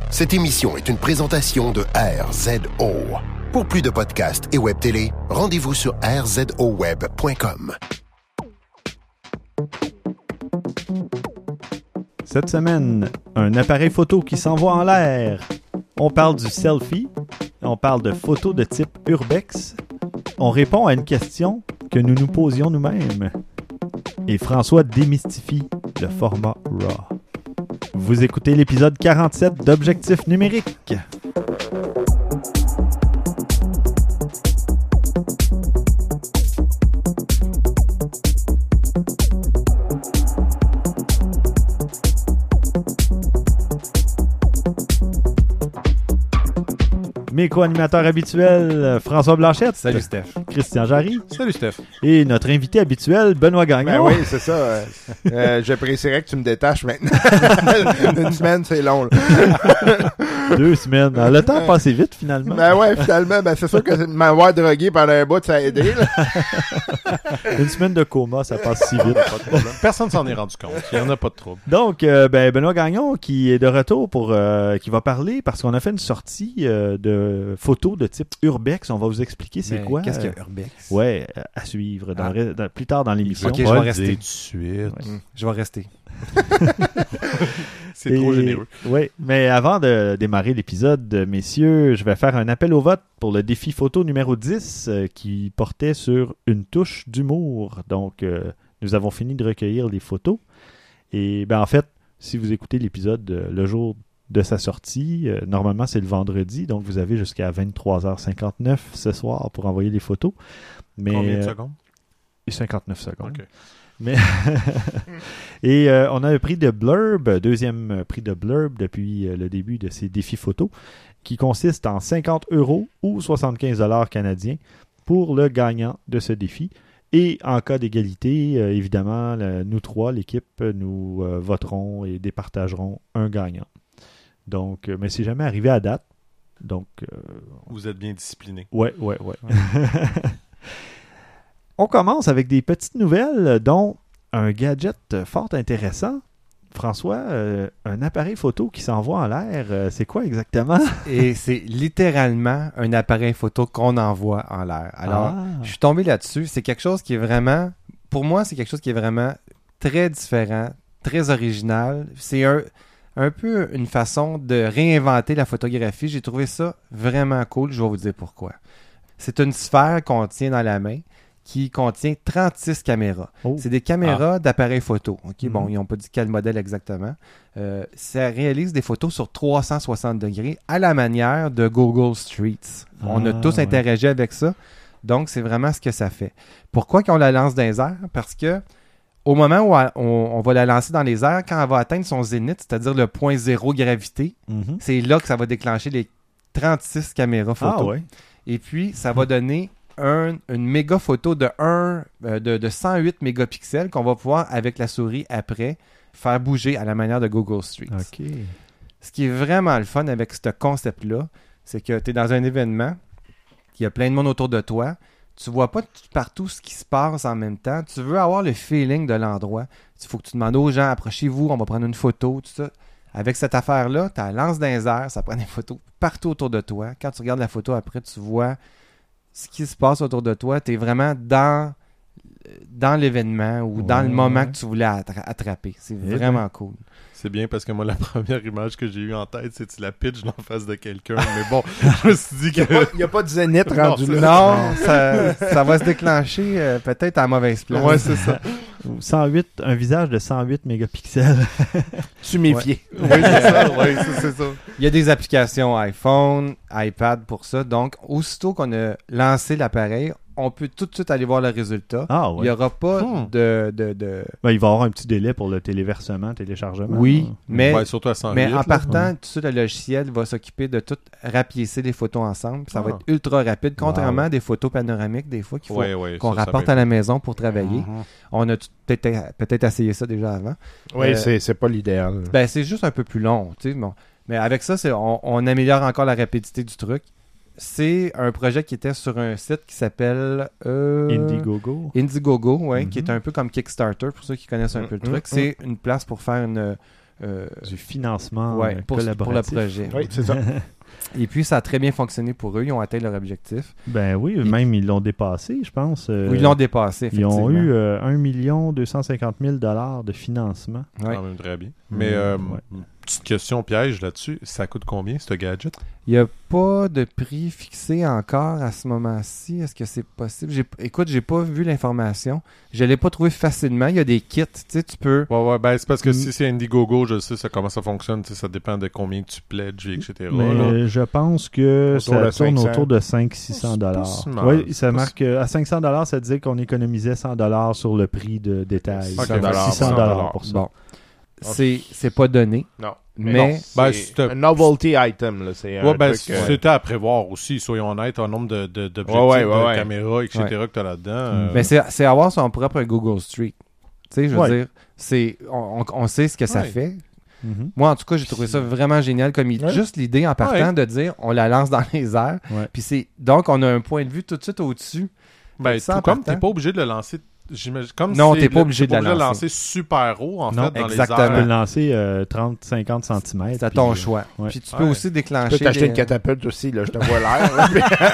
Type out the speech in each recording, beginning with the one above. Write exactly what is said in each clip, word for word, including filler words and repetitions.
Cette émission est une présentation de R Z O. Pour plus de podcasts et web télé, rendez-vous sur r z o web point com. Cette semaine, un appareil photo qui s'envoie en l'air. On parle du selfie, on parle de photos de type urbex, on répond à une question que nous nous posions nous-mêmes. Et François démystifie le format RAW. Vous écoutez l'épisode quarante-sept d'Objectif numérique. Mes co-animateurs habituels, François Blanchette. Salut Steph. Christian Jarry. Salut Steph. Et notre invité habituel, Benoît Gagnon. Ben oui, c'est ça. Euh, euh, j'apprécierais que tu me détaches maintenant. Une semaine, c'est long. Là. Deux semaines. Le temps a passé vite, finalement. Ben ouais, finalement, ben c'est sûr que m'avoir drogué pendant un bout, ça a aidé. Là. Une semaine de coma, ça passe si vite. Pas de problème. Personne s'en est rendu compte. Il n'y en a pas de trouble. Donc, euh, ben, Benoît Gagnon qui est de retour pour euh, qui va parler parce qu'on a fait une sortie euh, de photos de type urbex. On va vous expliquer c'est Mais quoi. Qu'est-ce euh, que urbex? Ouais, à suivre dans, Ah. dans, plus tard dans l'émission. Ok, je vais rester tout de suite. Ouais. Je vais rester. C'est Et- trop généreux. Oui, mais avant de démarrer l'épisode, messieurs, je vais faire un appel au vote pour le défi photo numéro dix euh, qui portait sur une touche d'humour. Donc, euh, nous avons fini de recueillir les photos. Et ben en fait, si vous écoutez l'épisode euh, le jour de sa sortie, euh, normalement c'est le vendredi, donc vous avez jusqu'à vingt-trois heures cinquante-neuf ce soir pour envoyer les photos. Mais, Combien de euh, secondes? cinquante-neuf secondes. Ok. Mais et euh, on a un prix de Blurb, deuxième prix de Blurb depuis euh, le début de ces défis photos, qui consiste en cinquante euros ou soixante-quinze dollars canadiens pour le gagnant de ce défi. Et en cas d'égalité, euh, évidemment, le- nous trois, l'équipe, nous euh, voterons et départagerons un gagnant. Donc, euh, mais c'est jamais arrivé à date. Donc, euh, Vous êtes bien discipliné. ouais, ouais, ouais. On commence avec des petites nouvelles, dont un gadget fort intéressant. François, euh, un appareil photo qui s'envoie en l'air, euh, c'est quoi exactement? Et c'est littéralement un appareil photo qu'on envoie en l'air. Alors, Ah. je suis tombé là-dessus. C'est quelque chose qui est vraiment... Pour moi, c'est quelque chose qui est vraiment très différent, très original. C'est un, un peu une façon de réinventer la photographie. J'ai trouvé ça vraiment cool. Je vais vous dire pourquoi. C'est une sphère qu'on tient dans la main qui contient trente-six caméras. Oh. C'est des caméras d'appareils photo. Ok, Mhm. Bon, ils n'ont pas dit quel modèle exactement. Euh, ça réalise des photos sur trois cent soixante degrés à la manière de Google Streets. On a Ah, tous ouais. interagi avec ça. Donc, c'est vraiment ce que ça fait. Pourquoi qu'on la lance dans les airs? Parce que au moment où on, on va la lancer dans les airs, quand elle va atteindre son zénith, c'est-à-dire le point zéro gravité, Mhm. c'est là que ça va déclencher les trente-six caméras photo. Ah ouais. Et puis, ça va donner un- une méga photo de, un, euh, de, de cent huit mégapixels qu'on va pouvoir, avec la souris après, faire bouger à la manière de Google Streets. OK. Ce qui est vraiment le fun avec ce concept-là, c'est que tu es dans un événement, il y a plein de monde autour de toi, tu vois pas tout- partout ce qui se passe en même temps, tu veux avoir le feeling de l'endroit. Il faut que tu demandes aux gens, approchez-vous, on va prendre une photo, tout ça. Avec cette affaire-là, tu la lances dans les airs, ça prend des photos partout autour de toi. Quand tu regardes la photo après, tu vois ce qui se passe autour de toi. Tu es vraiment dans, dans l'événement ou dans Ouais, le moment ouais. que tu voulais attra- attraper. C'est Eh vraiment cool. C'est bien parce que moi, la première image que j'ai eue en tête, c'est que tu la pitches en face de quelqu'un. Mais bon, je me suis dit que... Il n'y a pas de zénith Non, rendu c'est là. Non, ça, ça va se déclencher euh, peut-être à la mauvaise place. Ouais, c'est ça. Ou cent huit, un visage de cent huit mégapixels. Tu méfies. Oui, c'est ça. Oui, c'est, c'est ça. Il y a des applications iPhone, iPad pour ça. Donc, aussitôt qu'on a lancé l'appareil, on peut tout de suite aller voir le résultat. Ah Il n'y ouais. aura pas Hmm. de... de, de... Ben, il va y avoir un petit délai pour le téléversement, téléchargement. Oui, mais, Ouais, surtout à cent huit. mais en là. partant, tout de suite, le logiciel va s'occuper de tout rapiécer les photos ensemble. Puis ça va Ah. être ultra rapide, contrairement Wow. à des photos panoramiques, des fois, qu'il faut Ouais, ouais, qu'on ça, ça rapporte va à être- la maison pour travailler. Mhm. On a tout- peut-être peut-être essayé ça déjà avant. Oui, Euh, c'est, c'est pas l'idéal. Ben, c'est juste un peu plus long, tu sais. Bon. Mais avec ça, c'est, on, on améliore encore la rapidité du truc. C'est un projet qui était sur un site qui s'appelle euh, Indiegogo. Indiegogo, ouais, qui Mhm. est un peu comme Kickstarter, pour ceux qui connaissent un peu le Mhm, truc. C'est une place pour faire une, euh, Du financement ouais, euh, pour, pour le collaboratif. projet. Oui, c'est ça. Et puis, ça a très bien fonctionné pour eux. Ils ont atteint leur objectif. Ben oui, même ils l'ont dépassé, je pense. euh, Ou ils l'ont dépassé, Ils effectivement. ont eu euh, un million deux cent cinquante mille dollars de financement. Ouais. Quand même très bien. Mais euh, ouais. petite question piège là-dessus, ça coûte combien ce gadget? Il n'y a pas de prix fixé encore à ce moment-ci. Est-ce que c'est possible? J'ai, écoute, j'ai pas vu l'information. Je l'ai pas trouvé facilement. Il y a des kits, tu sais, tu peux... Ouais, ouais, ben c'est parce que Mm. si c'est Indiegogo, je sais ça, comment ça fonctionne, tu sais, ça dépend de combien tu pledges, et cetera. Mais là. euh, je pense que Autour ça de tourne cinq cents. autour de cinq cents à six cents C'est pas dollars. si mal, Oui, c'est ça pas marque euh, à cinq cents dollars, ça disait qu'on économisait cent dollars sur le prix de détail. Ok, Ça fait ben, six cents dollars pour ça. Bon. C'est, c'est pas donné. Non. Mais- non, Ben, c'est c'est- un novelty item. Là. C'est Ouais, un ben, truc, euh, c'était à prévoir aussi, soyons honnêtes, un nombre de, de, d'objectifs, Ouais, ouais, ouais, de ouais. caméras, et cetera que tu as là-dedans. euh, Mais c'est, c'est avoir son propre Google Street. Tu sais, je veux Ouais. dire, c'est, on, on- on sait ce que ça Ouais. fait. Mhm. Moi, en tout cas, j'ai trouvé ça vraiment génial. Comme il- Ouais. Juste l'idée en partant Ouais. de dire, on la lance dans les airs. Ouais. Puis c'est, donc, on a un point de vue tout de suite au-dessus. Ben, Ça, tout en comme partant. t'es pas obligé de le lancer, j'imagine, comme Non, c'est t'es pas le- obligé de la le lancer lancer. super haut, en Non, fait, dans exactement. les Tu peux airs. le lancer euh, trente à cinquante centimètres. C'est à puis, ton euh, choix. ouais. Puis tu peux Ouais. aussi Tu déclencher. peux t'acheter les- une catapulte aussi, là, je te vois l'air. là,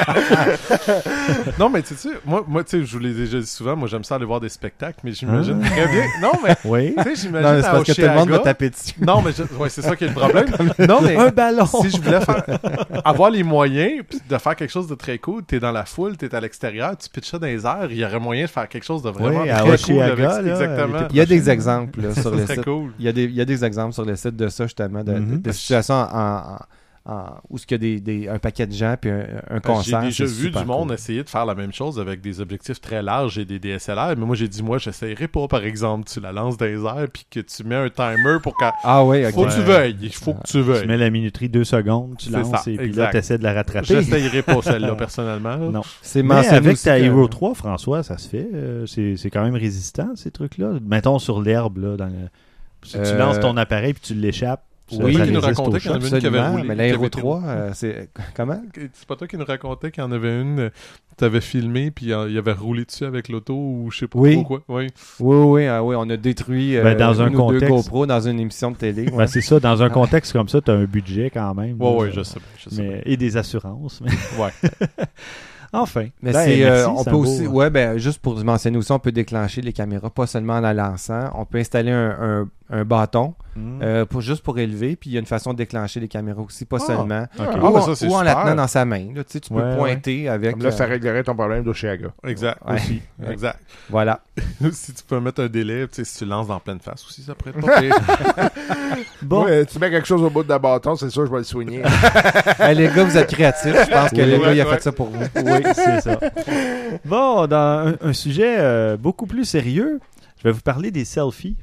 mais- Non, mais tu sais, moi, moi tu sais, je vous l'ai déjà dit souvent, moi, j'aime ça aller voir des spectacles, mais j'imagine Ah. très bien. Non, mais, Oui. tu sais, Non, j'imagine mais c'est à parce que tout le monde va Oshéaga- taper dessus. Non, mais je- ouais, c'est ça qui est le problème. non, mais Un ballon. si je voulais faire avoir les moyens puis de faire quelque chose de très cool, t'es dans la foule, t'es à l'extérieur, tu pitches ça dans les airs, il y aurait moyen de faire quelque chose de vraiment Oui, à très cool Oshéaga, avec ça. là, Exactement. il était Il y a des exemples là, sur Ça le serait site. cool. Il y, a des, il y a des exemples sur le site de ça, justement, de, de- Mhm. de situations en, en- en- où il y a des, des- un paquet de gens puis un, un Parce que concert. J'ai déjà c'est vu super du monde cool. essayer de faire la même chose avec des objectifs très larges et des D S L R, mais moi j'ai dit, moi, j'essayerai pas, par exemple, tu la lances dans les airs puis que tu mets un timer pour qu'elle. Ah oui, ok. Faut que tu veuilles, il faut que tu Tu veuilles. mets la minuterie deux secondes, tu C'est lances ça, et puis exact. là, tu essaies de la rattraper. J'essayerai pas celle-là, personnellement. là. Non. C'est Mais mentionné avec aussi ta que- Hero trois, François, ça se fait. euh, c'est, c'est quand même résistant, ces trucs-là. Mettons sur l'herbe, là. Dans le... Si tu Euh, lances ton appareil puis tu l'échappes, ça, Oui, ça qui nous résiste racontait au qu'il y en choc. avait une qui avait Absolument, roulé, mais qui l'Aéro avait été- trois, euh, c'est... Comment? C'est pas toi qui nous racontais qu'il y en avait une, euh, t'avais filmé puis euh, il avait roulé dessus avec l'auto ou je sais pas Oui. trop quoi. Oui. Oui, oui, ah oui, on a détruit euh, Ben, dans un une ou deux contexte- GoPro dans une émission de télé. Ben, c'est ça, dans un contexte comme ça, tu as un budget quand même. Ouais, là. ouais, je sais bien, je sais Mais- et des assurances. mais- bien. Ouais. Enfin. Mais Ben, c'est, merci, euh, on c'est peut un aussi, beau- ouais, ben, juste pour mentionner aussi, on peut déclencher les caméras, pas seulement en la lançant. On peut installer un, un, un bâton Mm. euh, pour, juste pour élever, puis il y a une façon de déclencher les caméras aussi, pas Ah, seulement. ok. Ou, Ah, ben en, ça, c'est ou en la super. tenant dans sa main. Là, tu sais, tu peux Ouais, pointer avec. Comme là, ça euh, réglerait ton problème d'Oshéaga. Exact. Ouais. Aussi. Exact. Voilà. Si tu peux mettre un délai, tu sais, si tu lances dans pleine face aussi, ça pourrait être pas pire. Bon, Ouais, tu mets quelque chose au bout de bâton, c'est sûr, je vais le soigner. Hey, les gars, vous êtes créatifs. Je pense que Oui, le ouais, gars, il a ouais. fait ça pour vous. oui, c'est ça. Bon, dans un, un sujet euh, beaucoup plus sérieux, je vais vous parler des selfies.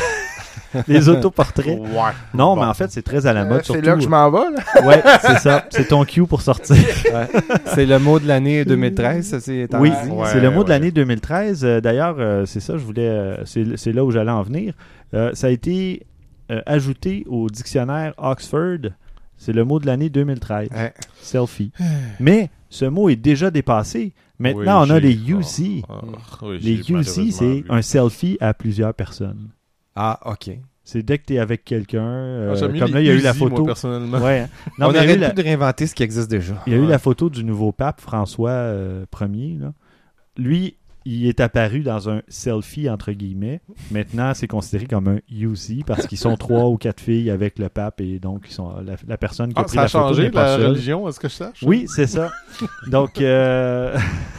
Les autoportraits. Ouais. Non, Bon. mais en fait, c'est très à la Euh, mode. c'est surtout... là que je m'en vais, là. Ouais, c'est ça. C'est ton cue pour sortir. Ouais. C'est le mot de l'année deux mille treize, ça c'est Oui, dit. Ouais, c'est le mot de ouais. l'année deux mille treize. Euh, D'ailleurs, euh, c'est ça, je voulais. euh, c'est c'est là où j'allais en venir. Euh, ça a été euh, ajouté au dictionnaire Oxford. C'est le mot de l'année deux mille treize. Ouais. Selfie. Mais ce mot est déjà dépassé. Maintenant, Oui, on a j'ai- les U C. Ah, ah, oui, Les j'ai U C, malheureusement c'est vu. un selfie à plusieurs personnes. Ah, ok. C'est dès que tu es avec quelqu'un. euh, Ah, j'aime mieux comme les là, il y a eu la Uzi, moi, photo. personnellement. Ouais. hein. Non, On mais il y a eu arrête la- plus de réinventer ce qui existe déjà. Il y a eu Ouais. la photo du nouveau pape, François euh, Ier. Là. Lui, il est apparu dans un selfie, entre guillemets. Maintenant, c'est considéré comme un U C parce qu'ils sont trois ou quatre filles avec le pape et donc ils sont la, la personne qui a Ah, pris ça a la photo changé n'est pas la seule. religion, est-ce que je sache? Oui, c'est ça. Donc, euh...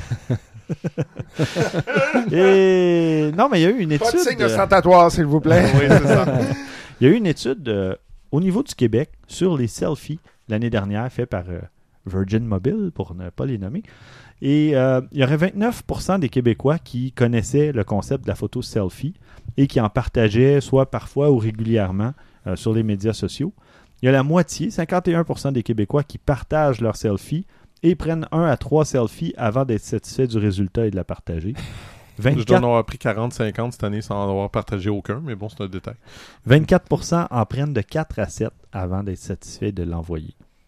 et non, mais il y a eu une Pas de étude. signe ostentatoire, s'il vous plaît. Oui, c'est ça. Il y a eu une étude euh, au niveau du Québec sur les selfies l'année dernière, faite par euh, Virgin Mobile, pour ne pas les nommer. Et euh, il y aurait vingt-neuf pour cent des Québécois qui connaissaient le concept de la photo selfie et qui en partageaient soit parfois ou régulièrement euh, sur les médias sociaux. Il y a la moitié, cinquante et un pour cent des Québécois qui partagent leurs selfies et prennent un à trois selfies avant d'être satisfaits du résultat et de la partager. Je dois en vingt-quatre avoir pris quarante cinquante cette année sans en avoir partagé aucun, mais bon, c'est un détail. vingt-quatre pour cent en prennent de quatre à sept avant d'être satisfaits de l'envoyer.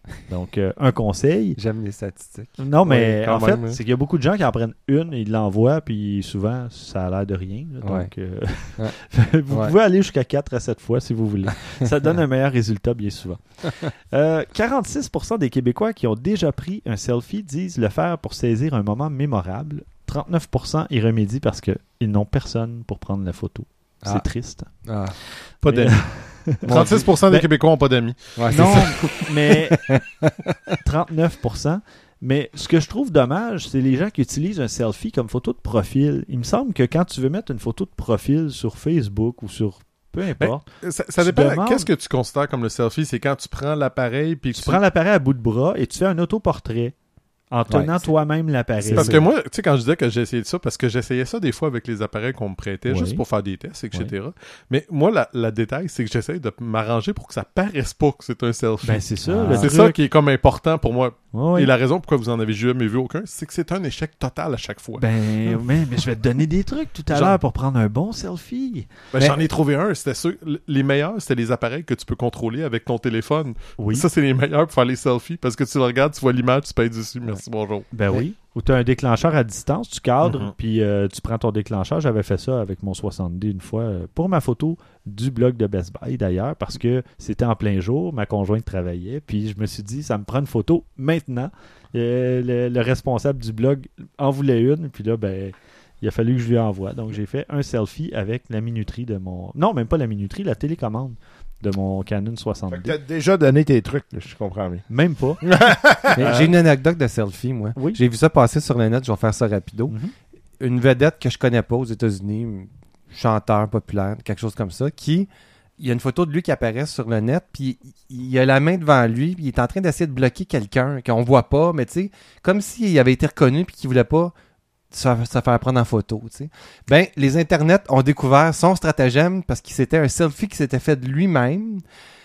Donc, euh, un conseil. J'aime les statistiques. Non, mais Ouais, quand en même, fait, hein. c'est qu'il y a beaucoup de gens qui en prennent une et ils l'envoient, puis souvent, ça a l'air de rien. Là. Donc, Ouais. euh, vous Ouais. pouvez aller jusqu'à quatre à sept fois si vous voulez. Ça donne un meilleur résultat bien souvent. Euh, quarante-six pour cent des Québécois qui ont déjà pris un selfie disent le faire pour saisir un moment mémorable. trente-neuf pour cent y remédient parce qu'ils n'ont personne pour prendre la photo. C'est Ah. triste. Ah. Pas Mais- d'amis. trente-six pour cent des Ben- Québécois n'ont pas d'amis. Ouais, c'est Non, ça. mais trente-neuf pour cent. Mais ce que je trouve dommage, c'est les gens qui utilisent un selfie comme photo de profil. Il me semble que quand tu veux mettre une photo de profil sur Facebook ou sur peu importe, Ça, ça Tu dépend. demandes- Qu'est-ce que tu considères comme le selfie? C'est quand tu prends l'appareil puis tu prends l'appareil à bout de bras et tu fais un autoportrait en tenant Ouais, c'est- toi-même l'appareil. c'est Parce ça. que moi, tu sais, quand je disais que j'ai essayé de ça, parce que j'essayais ça des fois avec les appareils qu'on me prêtait, Oui. juste pour faire des tests, et cetera. Mais moi, la, la détail, c'est que j'essaye de m'arranger pour que ça paraisse pas que c'est un selfie. Ben, c'est ça. Ah. le c'est truc. ça qui est comme important pour moi. Ouais, ouais. Et la raison pourquoi vous en avez jamais vu aucun, c'est que c'est un échec total à chaque fois. Ben, mais, mais je vais te donner des trucs tout à Genre- l'heure pour prendre un bon selfie. Ben, Mais- J'en ai trouvé un. C'était ceux, les meilleurs, c'était les appareils que tu peux contrôler avec ton téléphone. Oui. Ça, c'est les meilleurs pour faire les selfies parce que tu le regardes, tu vois l'image, tu payes dessus. Merci, bonjour. Ben oui. Ou tu as un déclencheur à distance, tu cadres, Mhm. puis euh, tu prends ton déclencheur. J'avais fait ça avec mon soixante D une fois euh, pour ma photo du blog de Best Buy d'ailleurs, parce que c'était en plein jour, ma conjointe travaillait, puis je me suis dit, ça me prend une photo maintenant. Euh, le, le responsable du blog en voulait une, puis là, ben, il a fallu que je lui envoie. Donc j'ai fait un selfie avec la minuterie de mon... Non, même pas la minuterie, la télécommande de mon Canon soixante Fait que D. t'as déjà donné tes trucs, là, je comprends bien. Même pas. Mais j'ai une anecdote de selfie, moi. Oui. J'ai vu ça passer sur le net, je vais faire ça rapido. Mhm. Une vedette que je connais pas aux États-Unis, chanteur populaire, quelque chose comme ça, qui, il y a une photo de lui qui apparaît sur le net, puis il a la main devant lui, puis il est en train d'essayer de bloquer quelqu'un qu'on voit pas, mais tu sais, comme s'il avait été reconnu puis qu'il voulait pas se, se faire prendre en photo, tu sais. Ben, les internets ont découvert son stratagème parce qu'il s'était un selfie qui s'était fait de lui-même.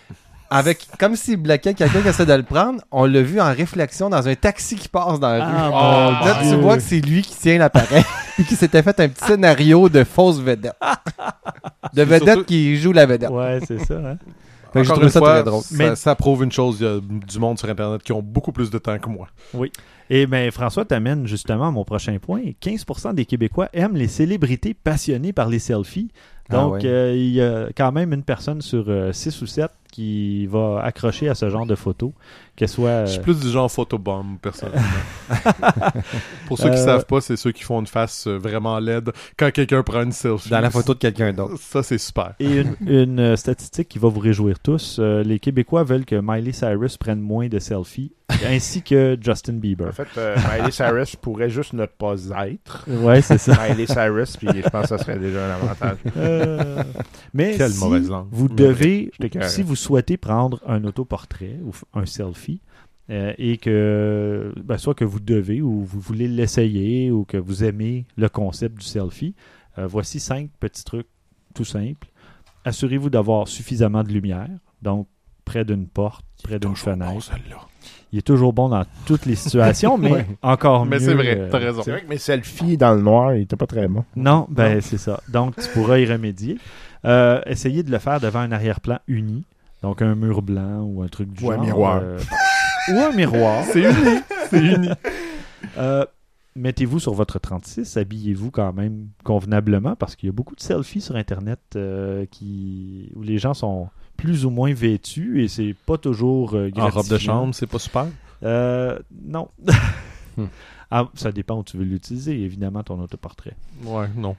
Avec, comme s'il bloquait quelqu'un qui essaie de le prendre, on l'a vu en réflexion dans un taxi qui passe dans la rue. Ah, mon Là, tu Dieu. vois que c'est lui qui tient l'appareil et qui s'était fait un petit scénario de fausse vedette. De C'est vedette surtout- qui joue la vedette. Ouais, c'est ça. Hein? Fait que j'ai Encore trouvé une ça fois, très drôle. Ça, Mais- ça prouve une chose, il y a du monde sur Internet qui ont beaucoup plus de temps que moi. Et bien, François t'amène justement à mon prochain point. quinze pour cent des Québécois aiment les célébrités passionnées par les selfies. Ah Donc, ouais. euh, il y a quand même une personne sur six ou sept qui va accrocher à ce genre de photos. Qu'elle soit... euh, Je suis plus du genre photobomb, personnellement. Pour ceux qui Euh, savent pas, c'est ceux qui font une face euh, vraiment laide quand quelqu'un prend une selfie. Dans la photo de quelqu'un d'autre. Ça, c'est super. Et une, une, euh, statistique qui va vous réjouir tous. euh, les Québécois veulent que Miley Cyrus prenne moins de selfies, ainsi que Justin Bieber. En fait, euh, Miley Cyrus pourrait juste ne pas être Ouais, c'est ça. Miley Cyrus, puis je pense que ça serait déjà un avantage. Euh, mais Quelle si mauvaise langue. vous Mais devez, je t'écœure. si vous souhaitez prendre un autoportrait ou f- un selfie, euh, et que, ben, soit que vous devez ou vous voulez l'essayer ou que vous aimez le concept du selfie, euh, voici cinq petits trucs tout simples. Assurez-vous d'avoir suffisamment de lumière, donc près d'une porte, près d'une Toujours bon, fenêtre. celui-là. Il est toujours bon dans toutes les situations, mais Ouais. encore Mais mieux. c'est vrai, euh, t'as raison. C'est vrai que mes selfies dans le noir, ils étaient pas très bons. Non, ben c'est ça. Donc, tu pourras y remédier. Euh, essayez de le faire devant un arrière-plan uni, donc un mur blanc ou un truc du Ou un genre. miroir. euh, ou un miroir. C'est uni. C'est uni. Euh, Mettez-vous sur votre trente-six, habillez-vous quand même convenablement parce qu'il y a beaucoup de selfies sur Internet euh, qui où les gens sont plus ou moins vêtus et c'est pas toujours euh, En robe de gratifiant. chambre, c'est pas super. Euh, non. Hmm. Ah, ça dépend où tu veux l'utiliser, évidemment, ton autoportrait. Ouais, non.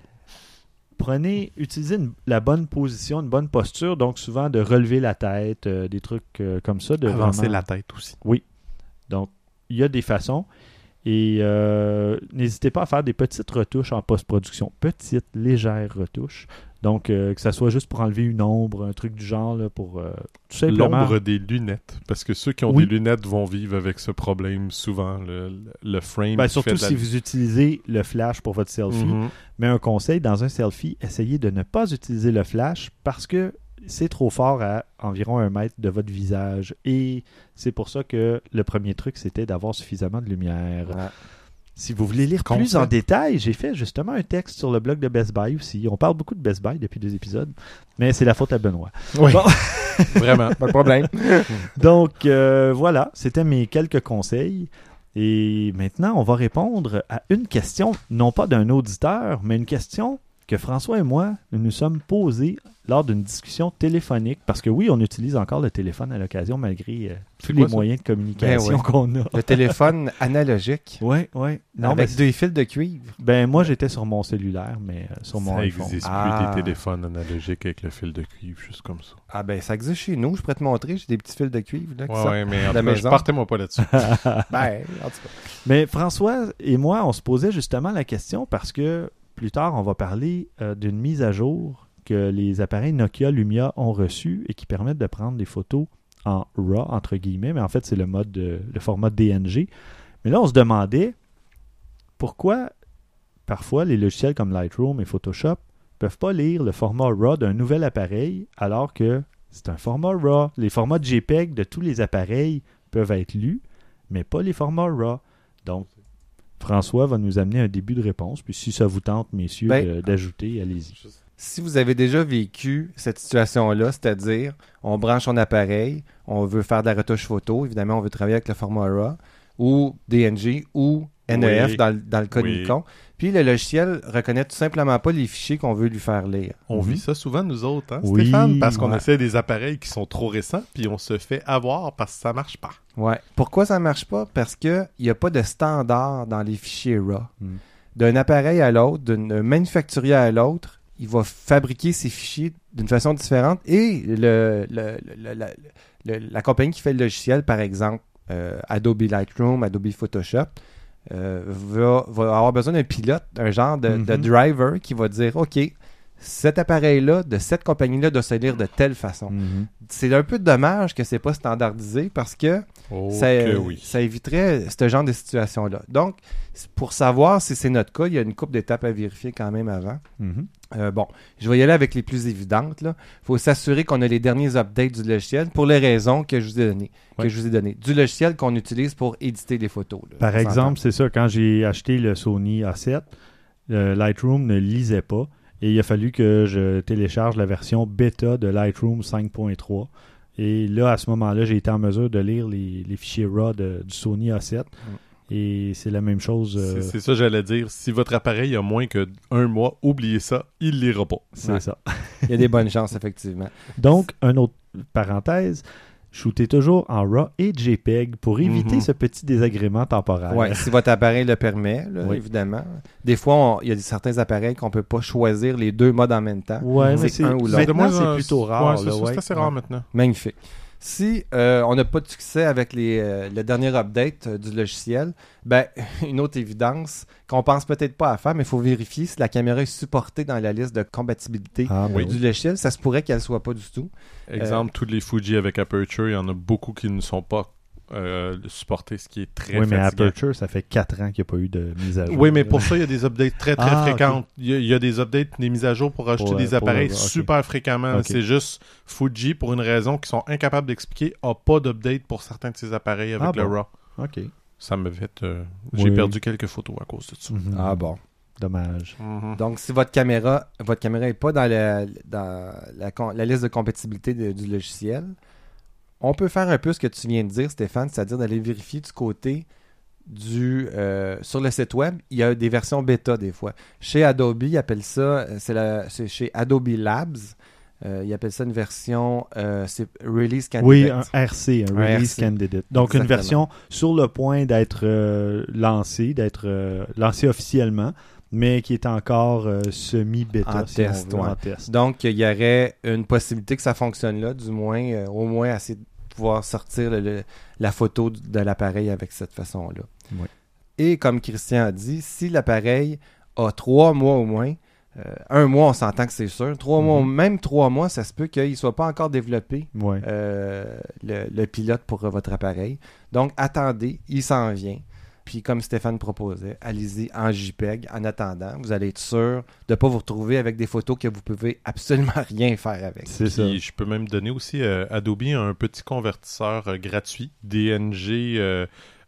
Prenez, utilisez une- la bonne position, une bonne posture, donc souvent de relever la tête, euh, des trucs euh, comme ça. De Avancer vraiment- la tête aussi. Donc, il y a des façons. Et euh, n'hésitez pas à faire des petites retouches en post-production. Petites, légères retouches. Donc, euh, que ça soit juste pour enlever une ombre, un truc du genre, là, pour euh, tout simplement... L'ombre des lunettes. Parce que ceux qui ont Oui. des lunettes vont vivre avec ce problème souvent. Le, le- le frame. Ben, qui surtout fait de la- si vous utilisez le flash pour votre selfie. Mhm. Mais un conseil, dans un selfie, essayez de ne pas utiliser le flash parce que c'est trop fort à environ un mètre de votre visage. Et c'est pour ça que le premier truc, c'était d'avoir suffisamment de lumière. Ouais. Si vous voulez lire Concept. plus en détail, j'ai fait justement un texte sur le blog de Best Buy aussi. On parle beaucoup de Best Buy depuis deux épisodes, mais c'est la faute à Benoît. Oui. Bon. Vraiment. Pas de problème. Donc, euh, voilà, c'était mes quelques conseils. Et maintenant, on va répondre à une question, non pas d'un auditeur, mais une question que François et moi, nous nous sommes posés lors d'une discussion téléphonique. Parce que oui, on utilise encore le téléphone à l'occasion, malgré euh, tous C'est les quoi, ça? moyens de communication Ben oui. qu'on a. Le téléphone analogique. Oui, oui. Non, avec mais deux fils de cuivre. ben, moi, j'étais sur mon cellulaire, mais euh, sur mon Ça iPhone. existe Ah. plus des téléphones analogiques avec le fil de cuivre, juste comme ça. Ah ben, ça existe chez nous. Je pourrais te montrer. J'ai des petits fils de cuivre. Là, qui Ouais, sortent ouais, mais en de tout la cas, je maison. partez-moi pas là-dessus. Ben, en tout cas. Mais François et moi, on se posait justement la question parce que plus tard, on va parler euh, d'une mise à jour que les appareils Nokia Lumia ont reçue et qui permettent de prendre des photos en RAW, entre guillemets, mais en fait, c'est le mode de- le format D N G. Mais là, on se demandait pourquoi parfois les logiciels comme Lightroom et Photoshop peuvent pas lire le format RAW d'un nouvel appareil alors que c'est un format RAW. Les formats JPEG de tous les appareils peuvent être lus, mais pas les formats RAW. Donc, François va nous amener un début de réponse. Puis si ça vous tente, messieurs, Ben, de- d'ajouter, allez-y. Si vous avez déjà vécu cette situation-là, c'est-à-dire, on branche son appareil, on veut faire de la retouche photo, évidemment, on veut travailler avec le format RAW, ou D N G, ou N E F Oui. dans, le- dans le cas Oui. de Nikon. Puis le logiciel reconnaît tout simplement pas les fichiers qu'on veut lui faire lire. On Mhm. vit ça souvent, nous autres, hein, Oui, Stéphane? Parce qu'on ouais. essaie des appareils qui sont trop récents, puis on se fait avoir parce que ça marche pas. Ouais. Pourquoi ça marche pas? Parce qu'il n'y a pas de standard dans les fichiers RAW. Mm. D'un appareil à l'autre, d'un manufacturier à l'autre, il va fabriquer ses fichiers d'une façon différente et le, le- le- le- le- la compagnie qui fait le logiciel, par exemple, euh, Adobe Lightroom, Adobe Photoshop, euh, va, va avoir besoin d'un pilote, un genre de, de Mhm. driver qui va dire, OK, cet appareil-là, de cette compagnie-là, doit se lire de telle façon. Mhm. C'est un peu dommage que c'est pas standardisé parce que Oh, ça, que oui. ça éviterait ce genre de situation-là. Donc, c- pour savoir si c'est notre cas, il y a une couple d'étapes à vérifier quand même avant. Mhm. Euh, bon, je vais y aller avec les plus évidentes. Il faut s'assurer qu'on a les derniers updates du logiciel pour les raisons que je vous ai données. Ouais. Que je vous ai données. Du logiciel qu'on utilise pour éditer les photos. là. Par On exemple, c'est ça, quand j'ai acheté le Sony A sept, le Lightroom ne lisait pas et il a fallu que je télécharge la version bêta de Lightroom cinq point trois. Et là, à ce moment-là, j'ai été en mesure de lire les, les fichiers RAW de- du Sony A sept. Et c'est la même chose. euh, C'est c'est ça, j'allais dire. Si votre appareil a moins que un mois, oubliez ça, il lira pas. c'est Ouais. ça. Il y a des bonnes chances, effectivement. Donc, un autre parenthèse, shootez toujours en RAW et JPEG pour éviter Mhm. ce petit désagrément temporaire. Ouais, si votre appareil le permet, là, Oui. évidemment. Des fois, on- il y a certains appareils qu'on peut pas choisir les deux modes en même temps. Ouais, C'est mais c'est un ou l'autre. maintenant, moins c'est en- plutôt rare. Ouais, c'est là, ça, ouais. c'est assez rare maintenant. Magnifique. Si euh, on n'a pas de succès avec les, euh, le dernier update euh, du logiciel, ben, une autre évidence qu'on pense peut-être pas à faire, mais il faut vérifier si la caméra est supportée dans la liste de compatibilité Ah, ben Oui. du logiciel. Ça se pourrait qu'elle soit pas du tout. Exemple, tous les Fuji avec Aperture, il y en a beaucoup qui ne sont pas euh, supportés, ce qui est très Oui, mais fatigant. Aperture, ça fait quatre ans qu'il n'y a pas eu de mise à jour. Oui, mais pour ça, il y a des updates très très Ah, fréquentes. Il, y a, il y a des updates, des mises à jour pour ajouter Pour, euh, des pour appareils le- ok. super fréquemment. Ok. C'est juste Fuji, pour une raison qu'ils sont incapables d'expliquer, n'a pas d'update pour certains de ses appareils avec Ah le bon. RAW. OK. Ça me fait... euh, J'ai Oui. perdu quelques photos à cause de ça. Mhm. Ah bon. Dommage. Mhm. Donc, si votre caméra votre caméra n'est pas dans, la, dans la, con- la liste de compatibilité de- du logiciel, on peut faire un peu ce que tu viens de dire, Stéphane, c'est-à-dire d'aller vérifier du côté du... euh, sur le site web, il y a des versions bêta des fois. Chez Adobe, ils appellent ça... euh, C'est, la, c'est chez Adobe Labs. Euh, ils appellent ça une version... euh, c'est Release Candidate. Oui, un R C, un Un Release R C. Candidate. Donc, une Exactement. version sur le point d'être euh, lancée, d'être euh, lancée officiellement, mais qui est encore euh, semi-bêta, En si test, on veut, ouais. en test. Donc, il y aurait une possibilité que ça fonctionne là, du moins, euh, au moins assez de pouvoir sortir le- le- la photo de l'appareil avec cette façon-là. Oui. Et comme Christian a dit, si l'appareil a trois mois au moins, euh, un mois, on s'entend que c'est sûr, trois Mhm. mois, même trois mois, ça se peut qu'il ne soit pas encore développé, Ouais. euh, le, le pilote pour euh, votre appareil. Donc, attendez, il s'en vient. Puis, comme Stéphane proposait, allez-y en JPEG en attendant. Vous allez être sûr de ne pas vous retrouver avec des photos que vous pouvez absolument rien faire avec. C'est ça. Puis je peux même donner aussi, euh, Adobe a un petit convertisseur euh, gratuit, D N G euh,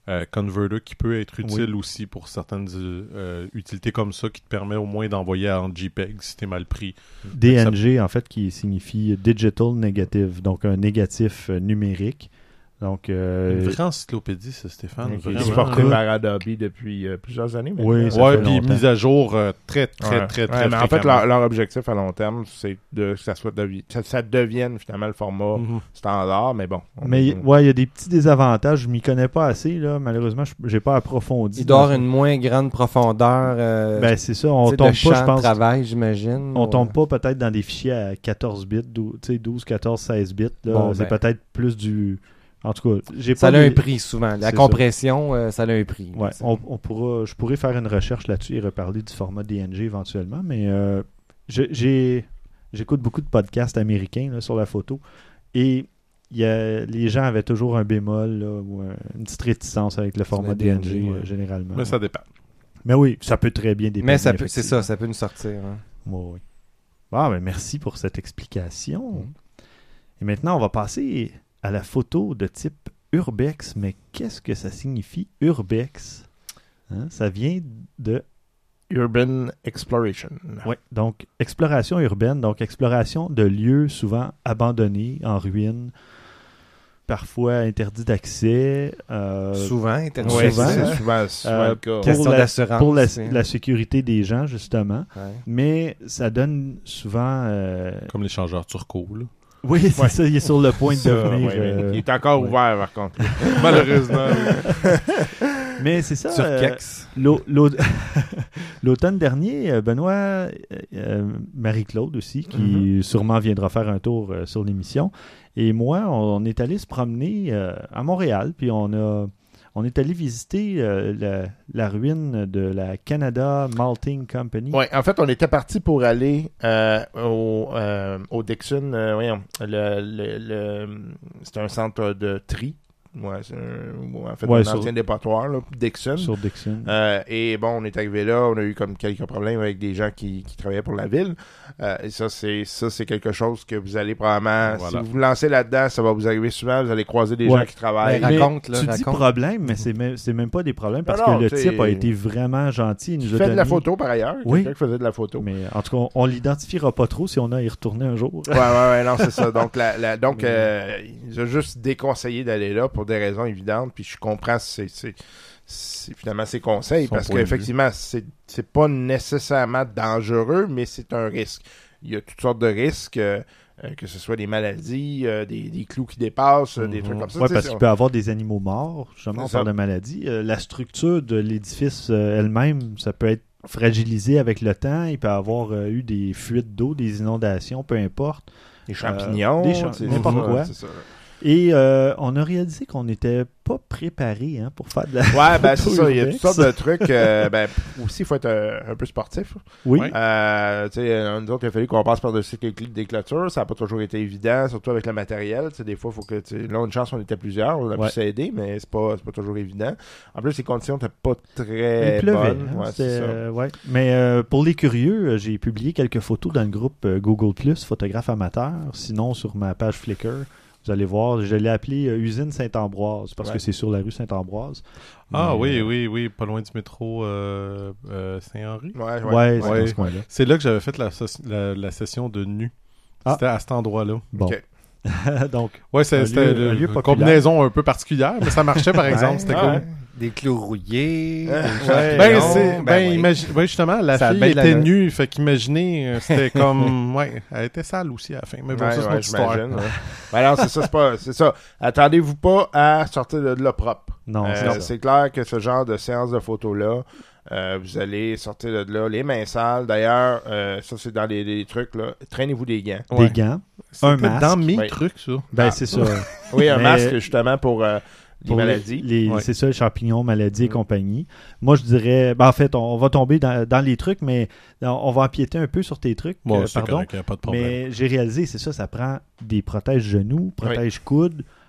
euh, converter qui peut être utile Oui. aussi pour certaines euh, utilités comme ça qui te permet au moins d'envoyer en JPEG si t'es mal pris. D N G, en fait, qui signifie Digital Negative, donc un négatif euh, numérique. Donc, euh, Une vraie encyclopédie, ça, Stéphane. Qui est Vraiment. supporté là. par Adobe depuis euh, plusieurs années. maintenant. Oui, ça Ouais, fait puis longtemps. mise à jour euh, très, très, Ouais. très, Ouais, très, mais en fait, fréquemment. leur, leur objectif à long terme, c'est de, que ça, soit devi- ça, ça devienne finalement le format Mhm. standard, mais bon. on- Mais ouais, il y a des petits désavantages. Je m'y connais pas assez, là. Malheureusement, je j'ai pas approfondi. Il doit avoir une moins grande profondeur euh, Ben, c'est ça. On tu sais, tombe de pas, champ je de pense. travail, j'imagine. On ou, tombe euh, pas peut-être dans des fichiers à quatorze bits, dou- tu sais, douze, quatorze, seize bits. Là. Bon, c'est ben. peut-être plus du. En tout cas, j'ai Ça pas. a les- un prix souvent. La C'est compression, euh, ça a un prix. Ouais, C'est- on, on pourra, je pourrais faire une recherche là-dessus et reparler du format D N G éventuellement, mais euh, je- j'ai, j'écoute beaucoup de podcasts américains là, sur la photo et il y a, les gens avaient toujours un bémol là, ou un- une petite réticence avec le format le D N G, D N G, euh, généralement. Mais ça dépend. Mais oui, ça peut très bien dépendre. Mais ça peut, c'est ça, ça peut nous sortir. hein. Oui, oui. Ah, ben merci pour cette explication. Et maintenant, on va passer à la photo de type Urbex. Mais qu'est-ce que ça signifie Urbex? Hein, ça vient de... Urban Exploration. Oui, donc exploration urbaine, donc exploration de lieux souvent abandonnés, en ruine, parfois interdits d'accès. euh, Souvent, interdit. Ouais, souvent, c'est hein. souvent, souvent Euh, le cas. pour Question la- d'assurance. pour la, c'est- la sécurité des gens, justement. Ouais. Mais ça donne souvent... euh, Comme l'échangeur turco, là. Oui, c'est Ouais. ça, il est sur le point de Ça, devenir... ouais, mais euh, il est encore ouais. ouvert, par contre. Malheureusement. Mais c'est ça. Sur euh, Kex. l'au- l'au- L'automne dernier, euh, Benoît, euh, euh, Marie-Claude aussi, qui sûrement viendra faire un tour euh, sur l'émission, et moi, on, on est allé se promener euh, à Montréal, puis on a, on est allé visiter euh, la, la ruine de la Canada Malting Company. Oui, en fait, on était parti pour aller euh, au, euh, au Dixon. euh, voyons, le, le, le- c'est un centre de tri. Ouais, c'est un, en fait, Ouais, un sur- ancien dépotoir, là, Dixon. Sur Dixon. Euh, et bon, on est arrivé là, on a eu comme quelques problèmes avec des gens qui, qui travaillaient pour la ville. Euh, et ça, c'est ça, c'est quelque chose que vous allez probablement, Voilà. si vous vous lancez là-dedans, ça va vous arriver souvent. Vous allez croiser des Ouais. gens qui travaillent. Ben, Mais raconte, là, tu dis raconte. problème, mais c'est même, c'est même pas des problèmes parce Non, non, que le tu sais, type a été vraiment gentil. Il Qui nous a fait de la donné- photo par ailleurs. Oui. Quelqu'un qui faisait de la photo. Mais en tout cas, on, on l'identifiera pas trop si on a à y retourner un jour. Ouais, ouais, ouais, non, c'est ça. Donc, la, la- donc euh, il nous a juste déconseillé d'aller là pour des raisons évidentes. Puis je comprends c'est, c'est, c'est finalement ses conseils Son parce point de qu'effectivement, c'est, c'est pas nécessairement dangereux, mais c'est un risque. Il y a toutes sortes de risques, euh, euh, que ce soit des maladies, euh, des, des clous qui dépassent, euh, des Mhm. trucs comme ça. Oui, Tu sais, parce c'est- qu'il peut y avoir des animaux morts, justement, on C'est ça. parle de maladies. Euh, la structure de l'édifice euh, elle-même, ça peut être fragilisé avec le temps. Il peut y avoir euh, eu des fuites d'eau, des inondations, peu importe. des champignons, des champ- c'est- n'importe c'est ça, quoi. c'est ça. Et euh, on a réalisé qu'on n'était pas préparé hein, pour faire de la Ouais, ben c'est photo ça. Il y a urbex. toutes sortes de trucs. euh, ben, aussi, il faut être euh, un peu sportif. Oui, Ouais. Euh, tu sais, euh, nous autres, il a fallu qu'on passe par-dessus les clés des clôtures. Ça n'a pas toujours été évident, surtout avec le matériel. Tu sais, des fois, il faut que. tu sais, Là, une chance, on était plusieurs. On a Ouais. pu s'aider, mais c'est pas, c'est pas toujours évident. En plus, les conditions n'étaient pas très il pleuvait. bonnes. hein, Ouais, c'était, c'est ça. euh, ouais. Mais euh, pour les curieux, euh, j'ai publié quelques photos dans le groupe euh, Google Plus, photographe amateur. Sinon, sur ma page Flickr, vous allez voir, je l'ai appelé euh, Usine Saint-Ambroise parce Ouais. que c'est sur la rue Saint-Ambroise. Ah Mais, oui, euh, oui, oui, pas loin du métro euh, euh, Saint-Henri. Ouais, ouais. Ouais, c'est Ouais. dans ce coin-là. C'est là que j'avais fait la, soci- la, la session de nu. Ah. C'était à cet endroit-là. Bon. Ok. Donc, Ouais, c'est- Un c'était lieu- un une lieu populaire. combinaison un peu particulière, mais ça marchait par exemple, c'était Ah, cool. ouais. Des clous rouillés. Ouais. des Ouais. Ben, champignons, c'est, ben, oui. imagi- ben, justement, la Ça a fille bien de était l'allure. nue, fait qu'imaginez, euh, c'était comme, ouais, elle était sale aussi à la fin, mais bon, Ouais, ça c'est ouais, notre histoire. j'imagine, ouais. Ben non, c'est ça, c'est pas. C'est ça. Attendez-vous pas à sortir de là propre. non, Euh, c'est ça. c'est clair que ce genre de séance de photos-là, euh, vous allez sortir de là les mains sales. D'ailleurs, euh, ça c'est dans les, les trucs, là. Traînez-vous des gants. Des Ouais. gants. C'était Un masque. dans mes Ouais. trucs, ça. Ben, Ah. c'est ça. Oui, un Mais- masque justement pour euh, les Pour maladies. les- Ouais. C'est ça, les champignons, maladies et Mm. compagnie. Moi, je dirais, ben, en fait, on, on va tomber dans, dans les trucs, mais on, on va empiéter un peu sur tes trucs. Bon, euh, c'est pardon. correct, y a pas de problème. Mais j'ai réalisé, c'est ça, ça prend des protèges genoux, protèges coudes,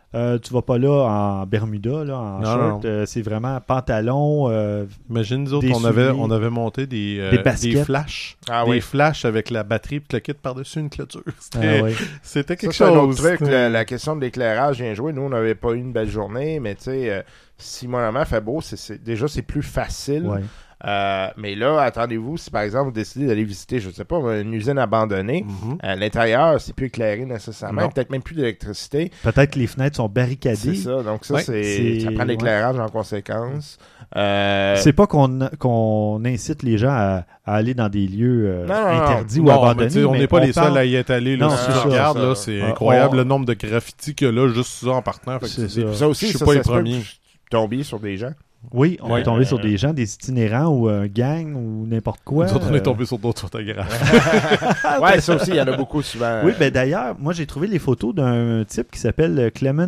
Euh, tu vas pas là en Bermuda, là, en Non, short. non. Euh, c'est vraiment pantalon. Euh, Imagine, nous autres, Des on avait, souliers. on avait monté des, euh, Des baskets. flashs. Ah des oui. flashs avec la batterie puis le kit par-dessus une clôture. C'était, ah ouais. c'était Ça, quelque c'est un autre chose. truc. La, la question de l'éclairage vient jouer. Nous, on n'avait pas eu une belle journée, mais tu sais, euh, si mon fait beau, c'est, c'est, déjà, c'est plus facile. Ouais. Euh, mais là, attendez-vous, si par exemple vous décidez d'aller visiter, je sais pas, une usine abandonnée, Mhm. à l'intérieur, c'est plus éclairé nécessairement, Non. peut-être même plus d'électricité. Peut-être que les fenêtres sont C'est barricadées. ça, donc ça, Ouais, c'est, c'est- ça prend de l'éclairage en conséquence. Euh, C'est pas qu'on qu'on incite les gens à, à aller dans des lieux euh, Non, non, non. interdits ou Non, mais abandonnés. tu sais, on mais n'est pas les parle- seuls à y être allés. Là, Non, si c'est tu ça, regardes, ça. là, c'est Ah, incroyable on- le nombre de graffitis qu'il y a là, juste ça en partant. Fait que C'est c'est- ça. ça aussi, je suis ça, pas ça les se peut premiers. que tomber sur des gens. Oui, on Ouais. est tombé sur Euh, des gens, des itinérants ou un gang ou n'importe quoi. Nous autres, on euh, est tombés sur d'autres photographes. Ouais, ça aussi, il y en a beaucoup souvent. Oui, ben d'ailleurs, moi j'ai trouvé les photos d'un type qui s'appelle Clement